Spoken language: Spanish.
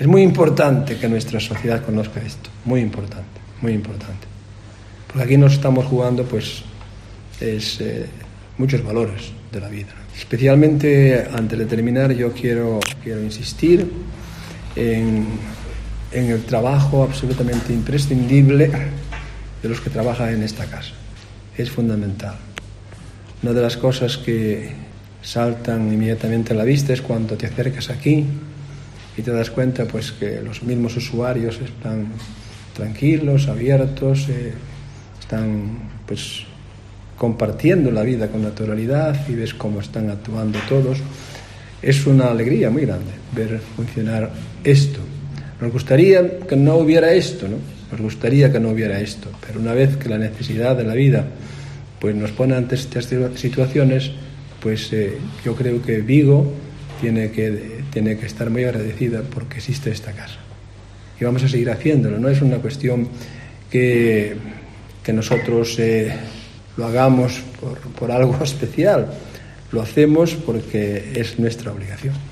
Es muy importante que nuestra sociedad conozca esto, muy importante, muy importante. Porque aquí nos estamos jugando pues muchos valores de la vida. Especialmente, antes de terminar, yo quiero insistir en el trabajo absolutamente imprescindible de los que trabajan en esta casa. Es fundamental. Una de las cosas que saltan inmediatamente a la vista es cuando te acercas aquí y te das cuenta pues que los mismos usuarios están tranquilos, abiertos, están pues compartiendo la vida con naturalidad y ves cómo están actuando todos. Es una alegría muy grande ver funcionar esto. Nos gustaría que no hubiera esto, ¿no? Nos gustaría que no hubiera esto, pero una vez que la necesidad de la vida pues nos pone ante estas situaciones, pues yo creo que Vigo tiene que estar muy agradecida porque existe esta casa. Y vamos a seguir haciéndolo, no es una cuestión que nosotros lo hagamos por algo especial, lo hacemos porque es nuestra obligación.